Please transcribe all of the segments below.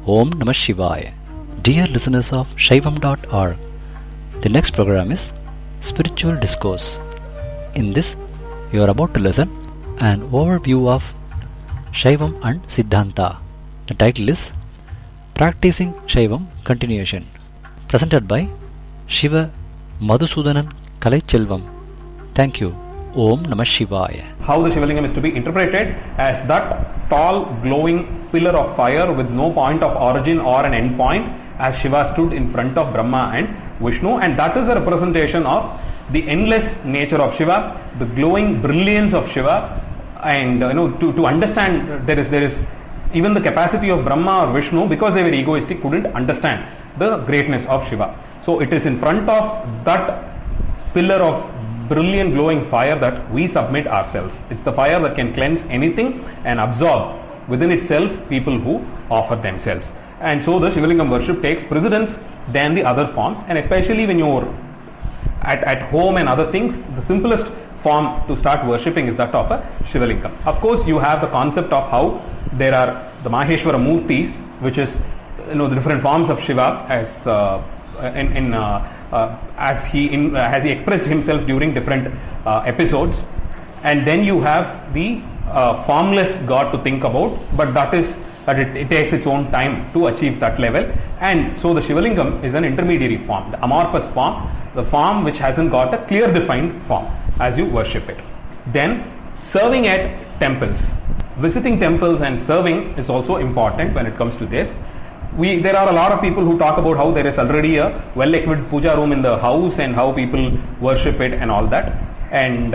Om Namah Shivaya. Dear listeners of Shaivam.org, the next program is Spiritual Discourse. In this, you are about to listen an overview of Shaivam and Siddhanta. The title is Practicing Shaivam Continuation, presented by Shiva Madhusudanan Kalaiselvam. Thank you. Om Namah Shivaya. How the Shivalingam is to be interpreted as that tall, glowing pillar of fire with no point of origin or an end point, as Shiva stood in front of Brahma and Vishnu, and that is a representation of the endless nature of Shiva, the glowing brilliance of Shiva, and to understand there is even the capacity of Brahma or Vishnu, because they were egoistic, couldn't understand the greatness of Shiva. So it is in front of that pillar of brilliant glowing fire that we submit ourselves. It's the fire that can cleanse anything and absorb within itself people who offer themselves. And so the Shivalingam worship takes precedence than the other forms, and especially when you're at home and other things, the simplest form to start worshipping is that of a Shivalingam. Of course, you have the concept of how there are the Maheshwara Murtis, which is the different forms of Shiva as he expressed himself during different episodes, and then you have the formless God to think about, but it takes its own time to achieve that level. And so the Shivalingam is an intermediary form, the amorphous form, the form which hasn't got a clear defined form as you worship it. Then serving at temples, visiting temples and serving is also important when it comes to this. There are a lot of people who talk about how there is already a well-equipped puja room in the house and how people worship it and all that. And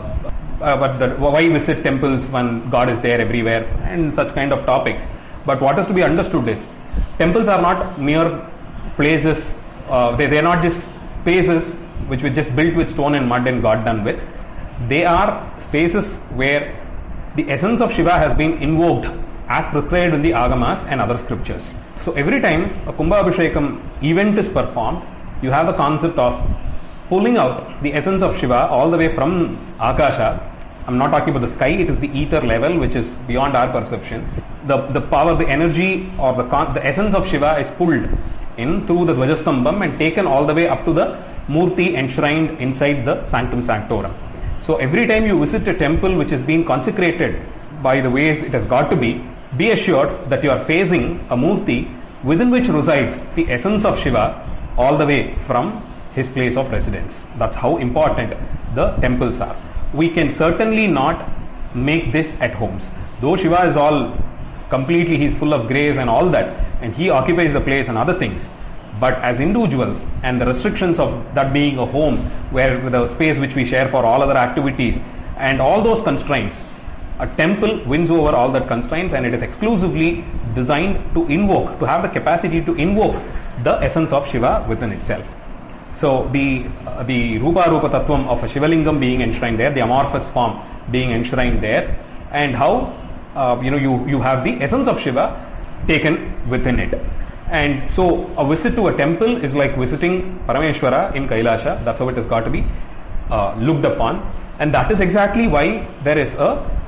why visit temples when God is there everywhere and such kind of topics. But what is to be understood is, temples are not mere places. They are not just spaces which were just built with stone and mud and got done with. They are spaces where the essence of Shiva has been invoked as prescribed in the Agamas and other scriptures. So every time a Kumbha Abhishekam event is performed, you have the concept of pulling out the essence of Shiva all the way from Akasha. I'm not talking about the sky, it is the ether level which is beyond our perception. The power, the energy or the essence of Shiva is pulled in through the Dvajastambam and taken all the way up to the Murti enshrined inside the Sanctum Sanctorum. So every time you visit a temple which has been consecrated by the ways it has got to be assured that you are facing a Murti within which resides the essence of Shiva all the way from his place of residence. That's how important the temples are. We can certainly not make this at homes. Though Shiva is all completely, he's full of grace and all that, and he occupies the place and other things. But as individuals and the restrictions of that being a home, where the space which we share for all other activities and all those constraints, a temple wins over all that constraints, and it is exclusively designed to have the capacity to invoke the essence of Shiva within itself. So the Rupa Rupa Tattvam of a Shivalingam being enshrined there, the amorphous form being enshrined there, and how you have the essence of Shiva taken within it. And so a visit to a temple is like visiting Parameshwara in Kailasha. That's how it has got to be looked upon, and that is exactly why there is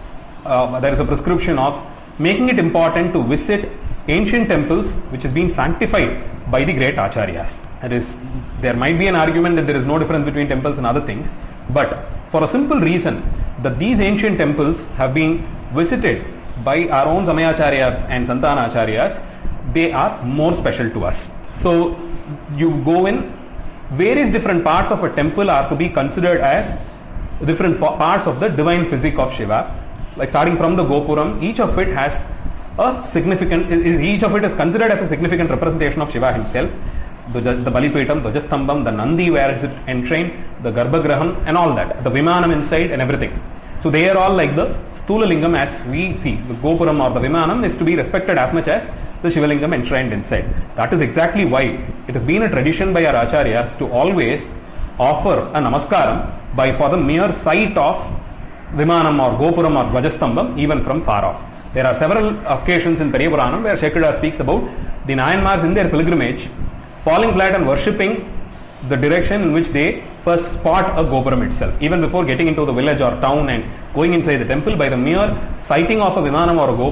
a prescription of making it important to visit ancient temples which has been sanctified by the great acharyas. There might be an argument that there is no difference between temples and other things, but for a simple reason that these ancient temples have been visited by our own Samayacharyas and Santanacharyas, they are more special to us. So you go in, various different parts of a temple are to be considered as different parts of the divine physique of Shiva. Like starting from the Gopuram, each of it is considered as a significant representation of Shiva himself. The Balipetam, the Dvajastambam, the Nandi where is it enshrined, the Garbhagraham and all that, the Vimanam inside and everything. So they are all like the Stula Lingam as we see. The Gopuram or the Vimanam is to be respected as much as the Shivalingam enshrined inside. That is exactly why it has been a tradition by our Acharyas to always offer a Namaskaram for the mere sight of Vimanam or Gopuram or Dvajastambam even from far off. There are several occasions in Periyapuranam where Shekada speaks about the Nayanmars in their pilgrimage falling flat and worshipping the direction in which they first spot a Gopuram itself. Even before getting into the village or town and going inside the temple, by the mere sighting of a Vimanam or a Gopuram,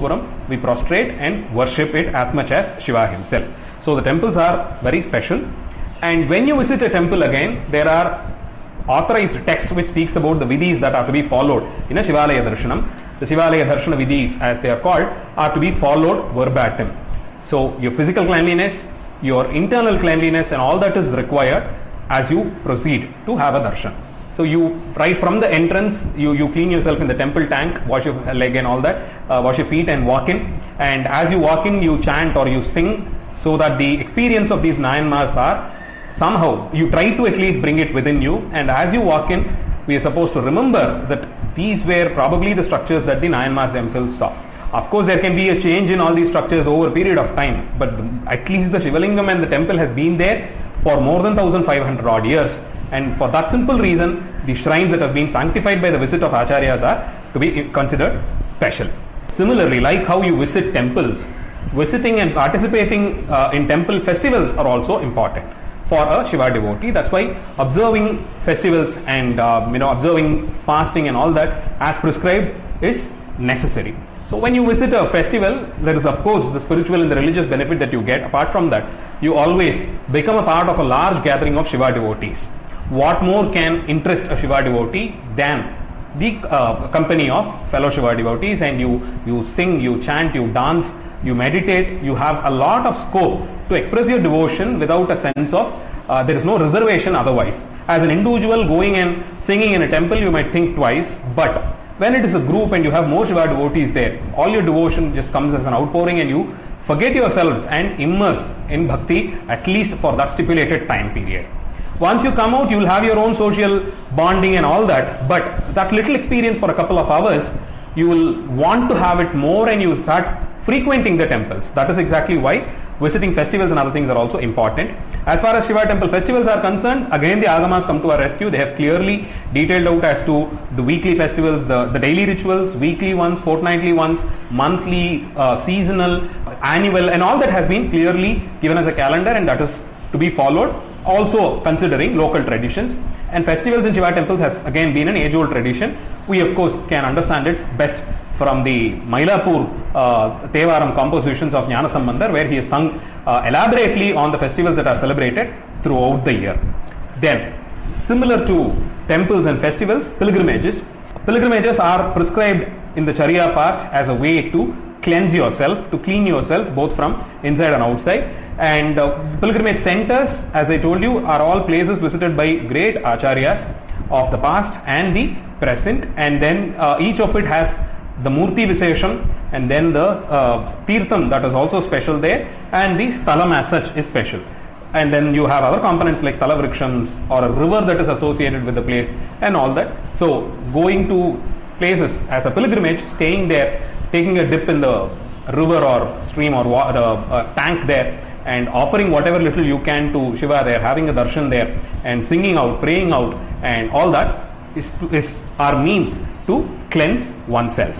we prostrate and worship it as much as Shiva himself. So the temples are very special. And when you visit a temple again, there are authorized text which speaks about the vidhis that are to be followed in a Shivalaya Darshanam. The Shivalaya Darshana vidhis, as they are called, are to be followed verbatim. So your physical cleanliness, your internal cleanliness and all that is required as you proceed to have a darshan. So you, right from the entrance, you clean yourself in the temple tank, wash your leg and all that, wash your feet and walk in. And as you walk in, you chant or you sing, so that the experience of these 9 Mas are somehow, you try to at least bring it within you. And as you walk in, we are supposed to remember that these were probably the structures that the 9 Mas themselves saw. Of course, there can be a change in all these structures over a period of time, but at least the Shivalingam and the temple has been there for more than 1500 odd years. And for that simple reason, the shrines that have been sanctified by the visit of Acharyas are to be considered special. Similarly, like how you visit temples, visiting and participating in temple festivals are also important for a Shiva devotee. That's why observing festivals and observing fasting and all that as prescribed is necessary. So when you visit a festival, there is of course the spiritual and the religious benefit that you get. Apart from that, you always become a part of a large gathering of Shiva devotees. What more can interest a Shiva devotee than the company of fellow Shiva devotees? And you sing, you chant, you dance, you meditate, you have a lot of scope to express your devotion without a sense of there is no reservation otherwise. As an individual going and singing in a temple, you might think twice, but when it is a group and you have more Shiva devotees there, all your devotion just comes as an outpouring and you forget yourselves and immerse in bhakti at least for that stipulated time period. Once you come out, you will have your own social bonding and all that, but that little experience for a couple of hours, you will want to have it more and you will start frequenting the temples. That is exactly why visiting festivals and other things are also important. As far as Shiva temple festivals are concerned, again the Agamas come to our rescue. They have clearly detailed out as to the weekly festivals, the daily rituals, weekly ones, fortnightly ones, monthly, seasonal, annual, and all that has been clearly given as a calendar, and that is to be followed, also considering local traditions. And festivals in Shiva temples has again been an age-old tradition. We of course can understand it best from the Mylapore Tevaram compositions of Jnana Sambandar, where he has sung elaborately on the festivals that are celebrated throughout the year. Then, similar to temples and festivals, pilgrimages. Pilgrimages are prescribed in the Charya part as a way to cleanse yourself, to clean yourself both from inside and outside. And pilgrimage centers, as I told you, are all places visited by great acharyas of the past and the present. And then each of it has the Murti Visesham, and then the Tirtham that is also special there, and the Sthalam as such is special. And then you have other components like Sthala Vrikshams or a river that is associated with the place and all that. So going to places as a pilgrimage, staying there, taking a dip in the river or stream or tank there, and offering whatever little you can to Shiva there, having a darshan there, and singing out, praying out, and all that is our means to cleanse oneself.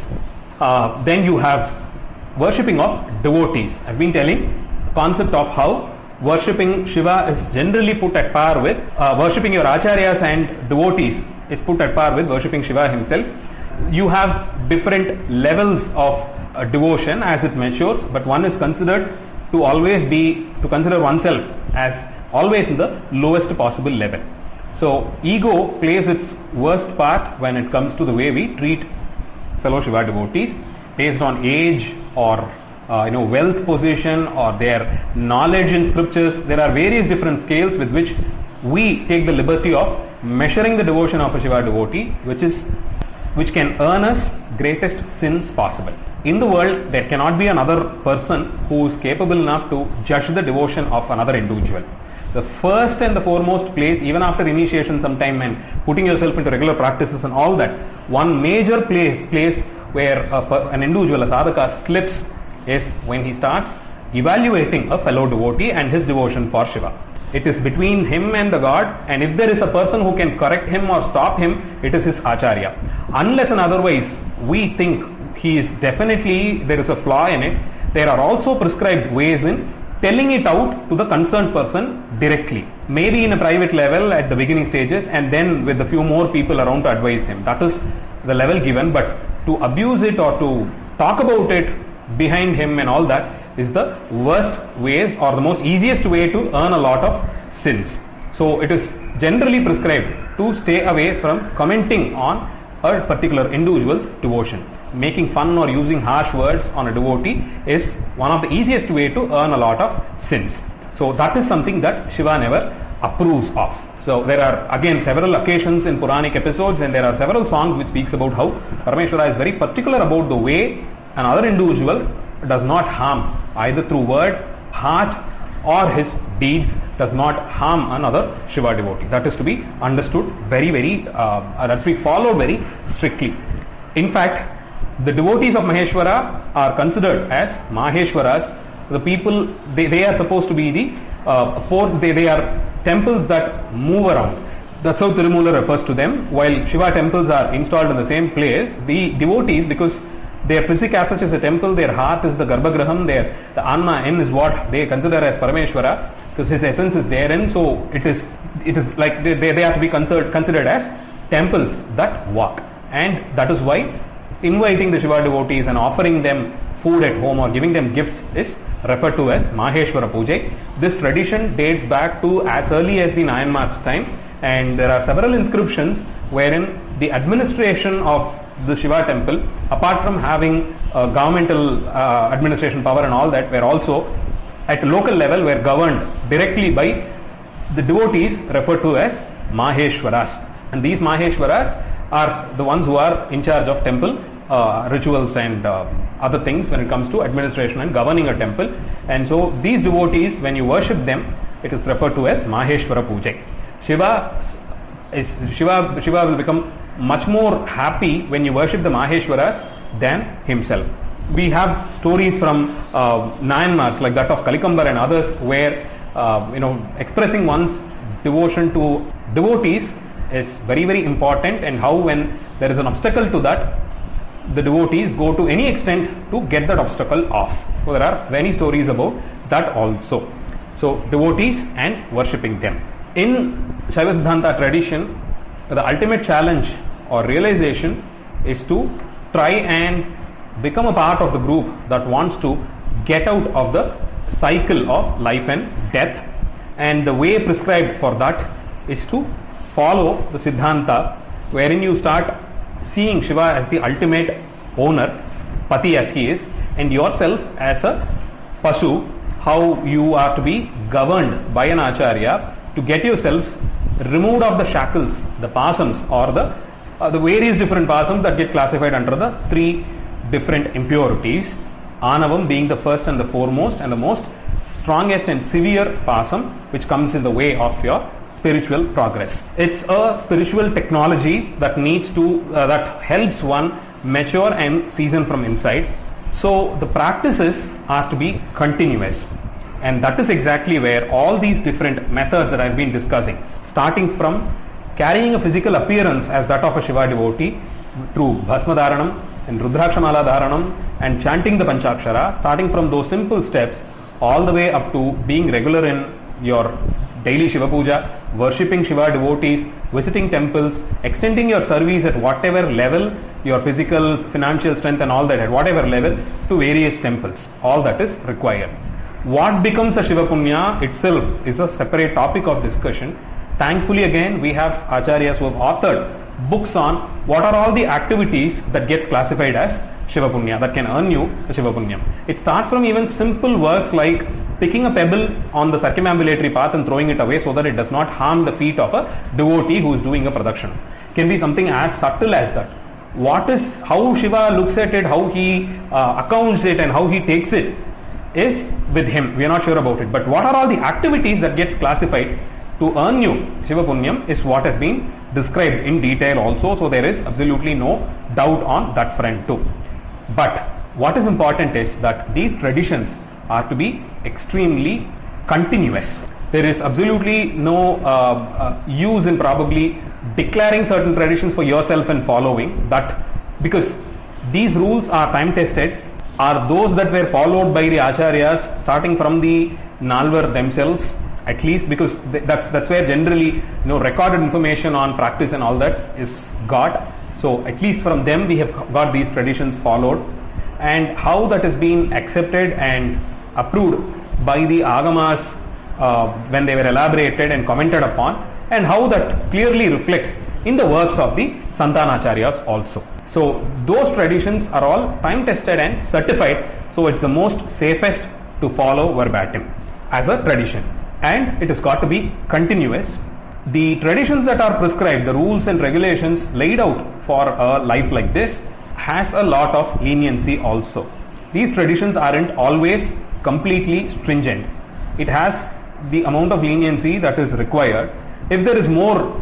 Then you have worshipping of devotees. I've been telling the concept of how worshipping Shiva is generally put at par with worshipping your acharyas and devotees is put at par with worshipping Shiva himself. You have different levels of devotion as it matures, but one is considered to always be to consider oneself as always in the lowest possible level. So ego plays its worst part when it comes to the way we treat fellow Shiva devotees based on age or wealth position or their knowledge in scriptures. There are various different scales with which we take the liberty of measuring the devotion of a Shiva devotee, which can earn us greatest sins possible. In the world, there cannot be another person who is capable enough to judge the devotion of another individual. The first and the foremost place, even after initiation sometime and putting yourself into regular practices and all that, one major place where an individual, a sadhaka, slips is when he starts evaluating a fellow devotee and his devotion for Shiva. It is between him and the God, and if there is a person who can correct him or stop him, it is his acharya. Unless and otherwise we think he is definitely, there is a flaw in it, there are also prescribed ways in telling it out to the concerned person directly. Maybe in a private level at the beginning stages, and then with a few more people around to advise him. That is the level given, but to abuse it or to talk about it behind him and all that is the worst ways or the most easiest way to earn a lot of sins. So it is generally prescribed to stay away from commenting on a particular individual's devotion. Making fun or using harsh words on a devotee is one of the easiest way to earn a lot of sins. So that is something that Shiva never approves of. So there are again several occasions in Puranic episodes, and there are several songs which speaks about how Parameshwara is very particular about the way another individual does not harm, either through word, heart, or his deeds, does not harm another Shiva devotee. That is to be understood that's to be followed very strictly. In fact, the devotees of Maheshwara are considered as Maheshwaras. The people, they are supposed to be they are temples that move around. That's how Tirumula refers to them. While Shiva temples are installed in the same place, the devotees, because their physique as such is a temple, their heart is the Garbhagraham, the Anma in is what they consider as Parameshwara, because his essence is therein. So it is like they have to be considered as temples that walk. And that is why inviting the Shiva devotees and offering them food at home or giving them gifts is referred to as Maheshwara Puja. This tradition dates back to as early as the Nayanmar's time, and there are several inscriptions wherein the administration of the Shiva temple, apart from having governmental administration power and all that, were also at a local level were governed directly by the devotees referred to as Maheshwaras. And these Maheshwaras are the ones who are in charge of temple rituals and other things when it comes to administration and governing a temple. And so these devotees, when you worship them, it is referred to as Maheshwara Puja. Shiva will become much more happy when you worship the Maheshwaras than himself. We have stories from Nayanmars like that of Kalikambar and others where expressing one's devotion to devotees is very important, and how when there is an obstacle to that, the devotees go to any extent to get that obstacle off. So there are many stories about that also. So devotees and worshipping them. In Shaiva Siddhanta tradition, the ultimate challenge or realization is to try and become a part of the group that wants to get out of the cycle of life and death. And the way prescribed for that is to follow the Siddhanta, wherein you start seeing Shiva as the ultimate owner, Pati as he is, and yourself as a Pasu, how you are to be governed by an Acharya to get yourselves removed of the shackles, the pasams, or the various different pasams that get classified under the three different impurities. Anavam being the first and the foremost and the most strongest and severe pasam which comes in the way of your spiritual progress. It's a spiritual technology that needs to that helps one mature and season from inside. So the practices are to be continuous, and that is exactly where all these different methods that I've been discussing, starting from carrying a physical appearance as that of a Shiva devotee through Bhasma Dharanam and Rudrakshamala Dharanam and chanting the Panchakshara, starting from those simple steps all the way up to being regular in your daily Shiva Puja, worshipping Shiva devotees, visiting temples, extending your service at whatever level, your physical, financial strength and all that, at whatever level, to various temples. All that is required. What becomes a Shiva Punya itself is a separate topic of discussion. Thankfully again we have Acharyas who have authored books on what are all the activities that gets classified as Shiva Punya, that can earn you the Shiva Punyam. It starts from even simple works like picking a pebble on the circumambulatory path and throwing it away so that it does not harm the feet of a devotee who is doing a pradakshana. Can be something as subtle as that. How Shiva looks at it, how he accounts it and how he takes it is with him. We are not sure about it. But what are all the activities that gets classified to earn you Shiva Punyam is what has been described in detail also. So there is absolutely no doubt on that front too. But what is important is that these traditions are to be extremely continuous. There is absolutely no use in probably declaring certain traditions for yourself and following that, because these rules are time tested, are those that were followed by the Acharyas starting from the Nalvar themselves, at least, because that's where generally recorded information on practice and all that is got. So at least from them we have got these traditions followed. and how that is being accepted and approved by the Agamas when they were elaborated and commented upon, and how that clearly reflects in the works of the Santanacharyas also. So those traditions are all time tested and certified, so it's the most safest to follow verbatim as a tradition, and it has got to be continuous. The traditions that are prescribed, the rules and regulations laid out for a life like this, has a lot of leniency also. These traditions aren't always completely stringent. It has the amount of leniency that is required. If there is more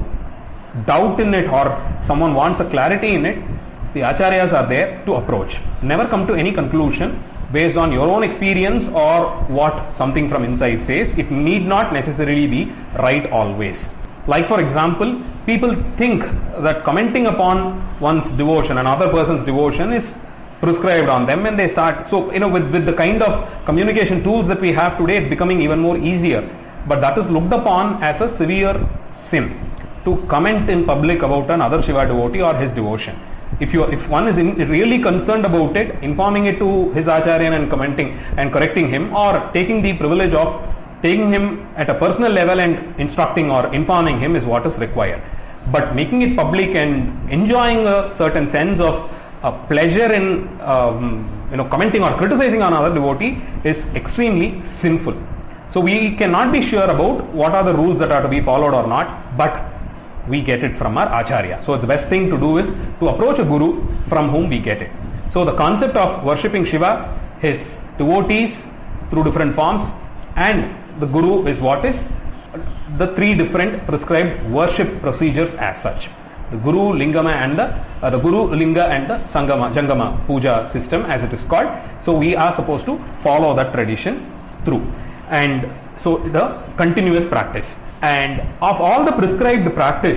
doubt in it or someone wants a clarity in it, the acharyas are there to approach. Never come to any conclusion based on your own experience or what something from inside says. It need not necessarily be right always. Like for example, people think that commenting upon one's devotion, another person's devotion, is prescribed on them, and they start. So, with the kind of communication tools that we have today, it's becoming even more easier. But that is looked upon as a severe sin, to comment in public about another Shiva devotee or his devotion. If one is really concerned about it, informing it to his acharya and commenting and correcting him, or taking the privilege of taking him at a personal level and instructing or informing him, is what is required. But making it public and enjoying a certain sense of pleasure in commenting or criticizing another devotee is extremely sinful. So we cannot be sure about what are the rules that are to be followed or not, but we get it from our acharya. So the best thing to do is to approach a guru from whom we get it. So the concept of worshipping Shiva, his devotees through different forms, and the guru is what is the three different prescribed worship procedures as such. The Guru Lingama and the Guru Linga and the Jangama Puja system, as it is called. So we are supposed to follow that tradition through, and so the continuous practice. And of all the prescribed practice,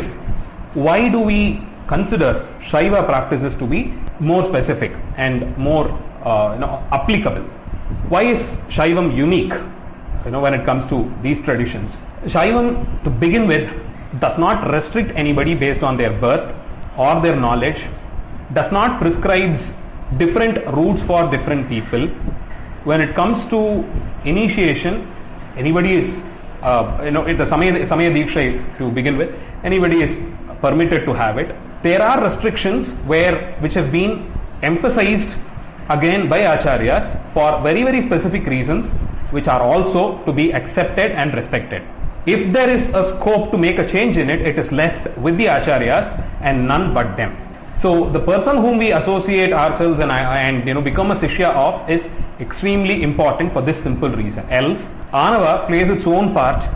why do we consider Shaiva practices to be more specific and more applicable? Why is Shaivam unique when it comes to these traditions? Shaivam, to begin with, does not restrict anybody based on their birth or their knowledge, does not prescribe different routes for different people. When it comes to initiation, anybody is the Samaya Diksha to begin with, anybody is permitted to have it. There are restrictions which have been emphasized again by acharyas for very, very specific reasons, which are also to be accepted and respected. If there is a scope to make a change in it, it is left with the acharyas and none but them. So the person whom we associate ourselves and become a shishya of is extremely important for this simple reason. Else, Anava plays its own part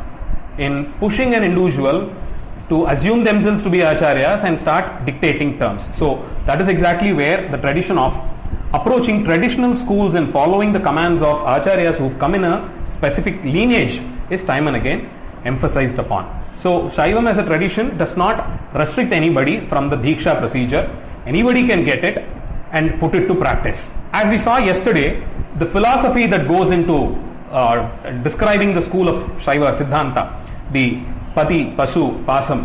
in pushing an individual to assume themselves to be acharyas and start dictating terms. So that is exactly where the tradition of approaching traditional schools and following the commands of acharyas who've come in a specific lineage is time and again emphasized upon. So Shaivam as a tradition does not restrict anybody from the Diksha procedure. Anybody can get it and put it to practice. As we saw yesterday, the philosophy that goes into describing the school of Shaiva Siddhanta, the Pati, Pasu, Pasam,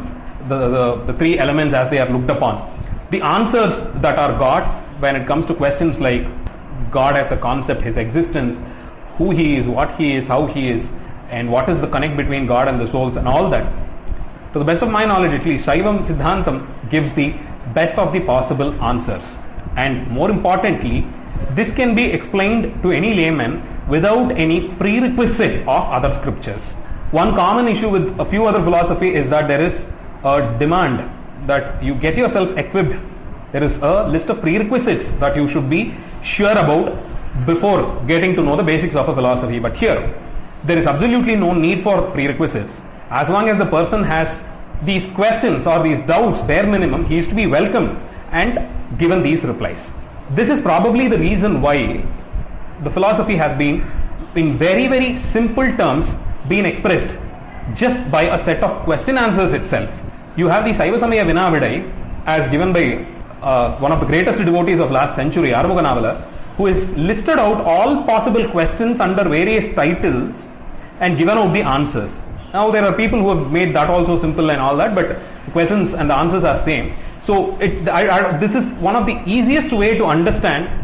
the three elements as they are looked upon, the answers that are got when it comes to questions like God as a concept, his existence, who he is, what he is, how he is, and what is the connect between God and the souls and all that. To the best of my knowledge, at least, Shaivam Siddhantam gives the best of the possible answers. And more importantly, this can be explained to any layman without any prerequisite of other scriptures. One common issue with a few other philosophy is that there is a demand that you get yourself equipped. There is a list of prerequisites that you should be sure about before getting to know the basics of a philosophy. But here, there is absolutely no need for prerequisites. As long as the person has these questions or these doubts, bare minimum, he is to be welcomed and given these replies. This is probably the reason why the philosophy has been, in very, very simple terms, been expressed just by a set of question answers itself. You have the Saiva Samaya Vinavidai as given by one of the greatest devotees of last century, Arumuga Navala, who has listed out all possible questions under various titles and given out the answers. Now there are people who have made that also simple and all that, but the questions and the answers are same. So this is one of the easiest way to understand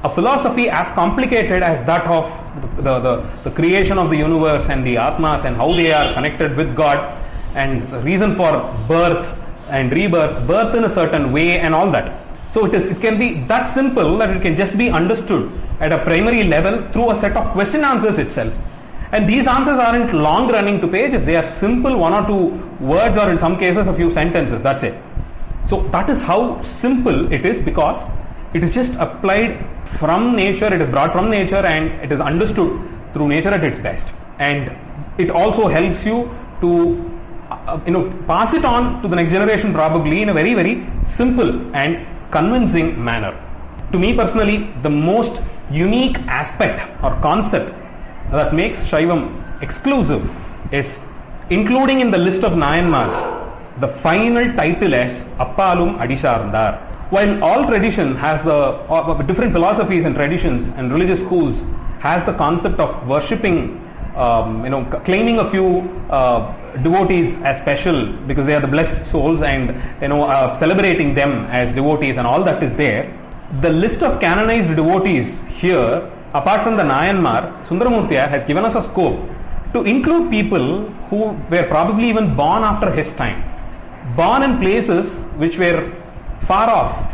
a philosophy as complicated as that of the creation of the universe and the Atmas and how they are connected with God and the reason for birth and rebirth, birth in a certain way and all that. So it can be that simple that it can just be understood at a primary level through a set of question answers itself. And these answers aren't long running to pages, they are simple 1 or 2 words or in some cases a few sentences, that's it. So that is how simple it is, because it is just applied from nature, it is brought from nature and it is understood through nature at its best. And it also helps you to pass it on to the next generation probably in a very, very simple and convincing manner. To me personally, the most unique aspect or concept that makes Shaivam exclusive is including in the list of Nayanmars the final title as Appalum Adisarndar. While all tradition has the different philosophies and traditions and religious schools has the concept of worshipping, claiming a few devotees as special because they are the blessed souls and celebrating them as devotees and all that is there. The list of canonized devotees here, apart from the Nayanmar, Sundaramurti has given us a scope to include people who were probably even born after his time, born in places which were far off,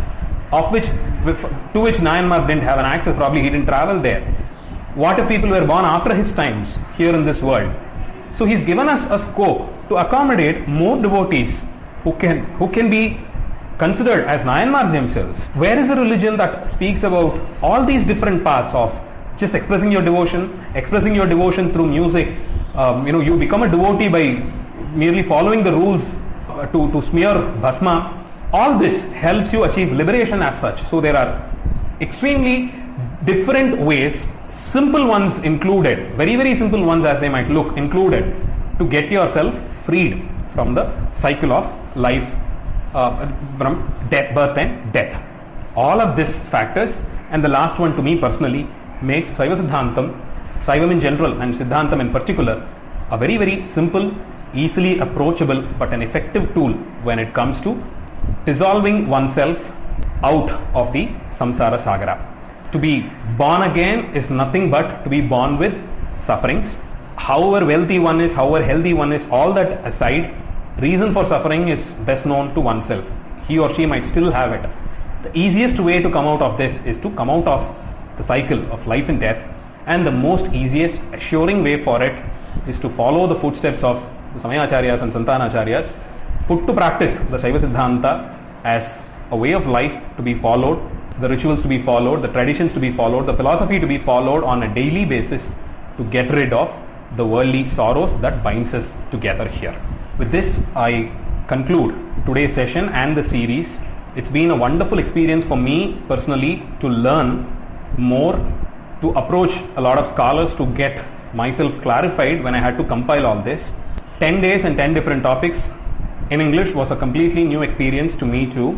to which Nayanmar didn't have an access, probably he didn't travel there. What if people were born after his times here in this world? So he's given us a scope to accommodate more devotees who can be considered as Nayanmars themselves. Where is a religion that speaks about all these different paths of just expressing your devotion through music? You become a devotee by merely following the rules to smear bhasma. All this helps you achieve liberation as such. So there are extremely different ways, simple ones included, very, very simple ones as they might look, included to get yourself freed from the cycle of life, from death, birth and death. All of these factors, and the last one to me personally, makes Shaiva Siddhantam, Shaivam in general and Siddhantam in particular, a very, very simple, easily approachable but an effective tool when it comes to dissolving oneself out of the samsara sagara. To be born again is nothing but to be born with sufferings. However wealthy one is, however healthy one is, all that aside, reason for suffering is best known to oneself. He or she might still have it. The easiest way to come out of this is to come out of the cycle of life and death, and the most easiest, assuring way for it is to follow the footsteps of the Samayacharyas and Santanacharyas, put to practice the Shaiva Siddhanta as a way of life to be followed, the rituals to be followed, the traditions to be followed, the philosophy to be followed on a daily basis to get rid of the worldly sorrows that binds us together here. With this, I conclude today's session and the series. It's been a wonderful experience for me personally to learn more, to approach a lot of scholars, to get myself clarified when I had to compile all this. 10 days and 10 different topics in English was a completely new experience to me too,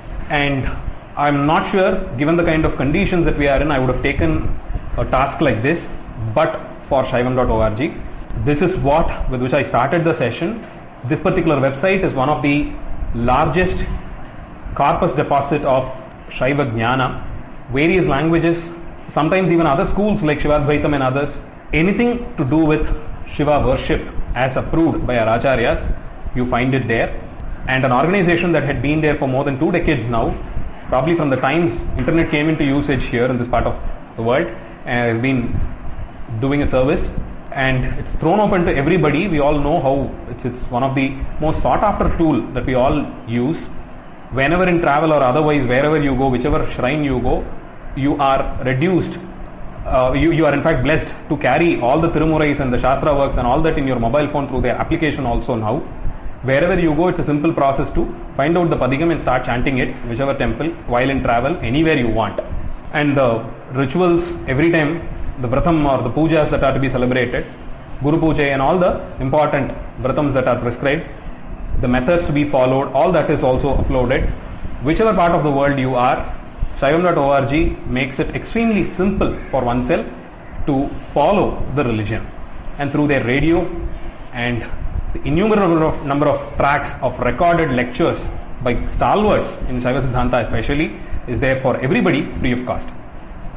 and I'm not sure, given the kind of conditions that we are in, I would have taken a task like this, but for Shaivam.org. This is with which I started the session. This particular website is one of the largest corpus deposit of Shaiva Jnana, various languages, sometimes even other schools like Shivadvaitam and others, anything to do with Shiva worship as approved by our Acharyas, you find it there. And an organization that had been there for more than 2 decades now, probably from the times internet came into usage here in this part of the world, has been doing a service, and it's thrown open to everybody. We all know how it's one of the most sought after tool that we all use. Whenever in travel or otherwise, wherever you go, whichever shrine you go, you are reduced, you are in fact blessed to carry all the Tirumurais and the Shastra works and all that in your mobile phone through their application also now. Wherever you go, it's a simple process to find out the Padigam and start chanting it, whichever temple, while in travel, anywhere you want. And the rituals, every time, the Vratam or the pujas that are to be celebrated, Guru Puja and all the important Vratams that are prescribed, the methods to be followed, all that is also uploaded. Whichever part of the world you are, Shaivam.org makes it extremely simple for oneself to follow the religion. And through their radio and the innumerable number of tracks of recorded lectures by stalwarts in Shaiva Siddhanta especially is there for everybody free of cost.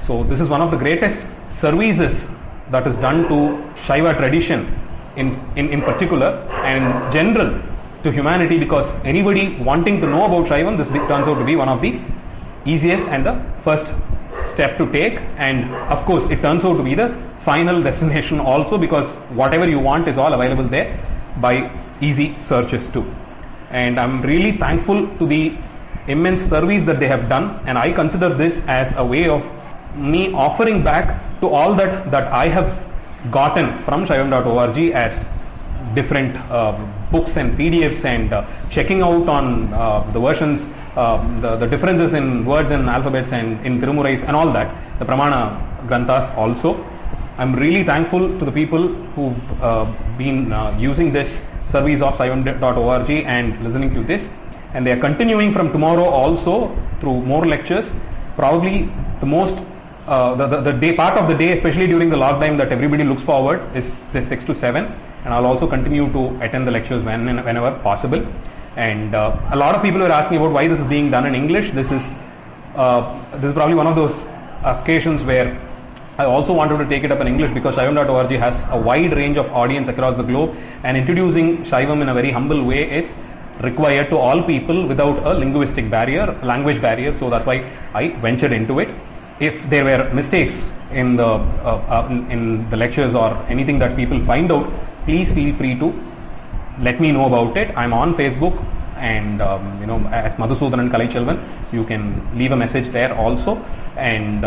So this is one of the greatest services that is done to Shaiva tradition in particular and general to humanity, because anybody wanting to know about Shaivam, this turns out to be one of the easiest and the first step to take, and of course it turns out to be the final destination also, because whatever you want is all available there by easy searches too. And I'm really thankful to the immense service that they have done, and I consider this as a way of me offering back to all that I have gotten from Shaivam.org as different books and PDFs, and checking out on the versions, the differences in words and alphabets and in Tirumurais and all that, the Pramana Granthas also. I'm really thankful to the people who've been using this service of Shaivam.org and listening to this, and they are continuing from tomorrow also through more lectures. Probably the most the day part of the day, especially during the lockdown, that everybody looks forward is the 6 to 7, and I'll also continue to attend the lectures whenever possible. And a lot of people were asking about why this is being done in English. This is probably one of those occasions where I also wanted to take it up in English, because Shaivam.org has a wide range of audience across the globe, and introducing Shaivam in a very humble way is required to all people without a language barrier. So that's why I ventured into it. If there were mistakes in the lectures or anything that people find out, please feel free to let me know about it. I'm on Facebook, and as Madhusudanan Kalaichelvan, you can leave a message there also. And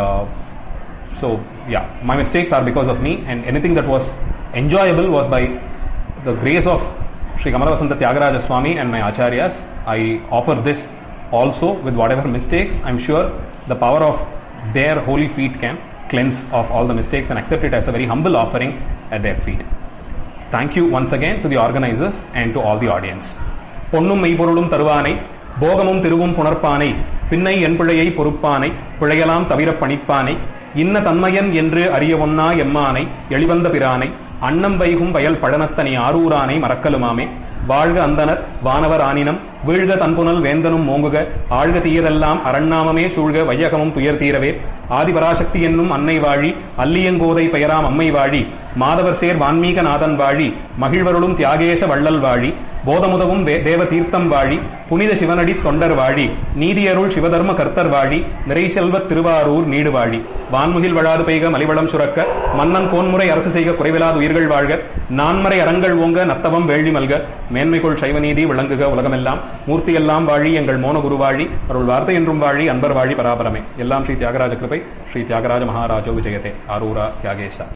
so yeah, my mistakes are because of me, and anything that was enjoyable was by the grace of Sri Kamalavasanta Tyagaraja Swami and my Acharyas. I offer this also with whatever mistakes. I'm sure the power of their holy feet can cleanse of all the mistakes and accept it as a very humble offering at their feet. Thank you once again to the organizers and to all the audience. பொன்னும் மெய்பொருளும் தருவானை, போகமும் திருவும் புணர்ப்பானை, பின்னை என் பிழையை பொறுப்பானை, பிழையலாம் தவிர பணிப்பானை, இன்ன தன்மையன் என்று அறிய ஒன்னா எம்மானை, எளிவந்த பிரானை, அன்னம் வைகும் வயல் பழனத்தனி ஆரூரானை மறக்கலுமாமே, வாழ்க அந்தனர் வானவர் ஆனினம், வீழ்க தன்புனல் வேந்தனும் மோங்குக, ஆழ்க தீயதெல்லாம் அரண்நாமமே சூழ்க, வையகமும் துயர் தீரவே, ஆதிபராசக்தி என்னும் அன்னை வாழி, அல்லியங்கோதை பெயராம் அம்மை வாழி, மாதவர் சேர் வான்மீக நாதன் வாழி, மகிழ்வருளும் தியாகேச வள்ளல் வாழி, போதமுதவும் தேவ தீர்த்தம் வாழி, புனித சிவனடி தொண்டர் வாழி, நீதியருள் சிவதர்ம கர்த்தர் வாழி, நிறை செல்வத் திருவாரூர் நீடு வாழி, வான்முகில் வளாது பெய்க மலிவளம் சுரக்க, மன்னன் கோன்முறை அரசு செய்க குறைவிலாது உயிர்கள் வாழ்க, நான்மறை அறங்கள் ஓங்க நத்தவம் வேள்வி மல்க, மேன்மைக்குள் சைவநீதி விளங்குக உலகமெல்லாம், மூர்த்தியெல்லாம் வாழி எங்கள் மோன குருவாழி, அருள் வார்த்தை என்றும் வாழி அன்பர் வாழி பராபரமே. எல்லாம் ஸ்ரீ தியாகராஜ கிருபை. ஸ்ரீ தியாகராஜ மகாராஜோ விஜயதே. ஆரூரா தியாகேஷா.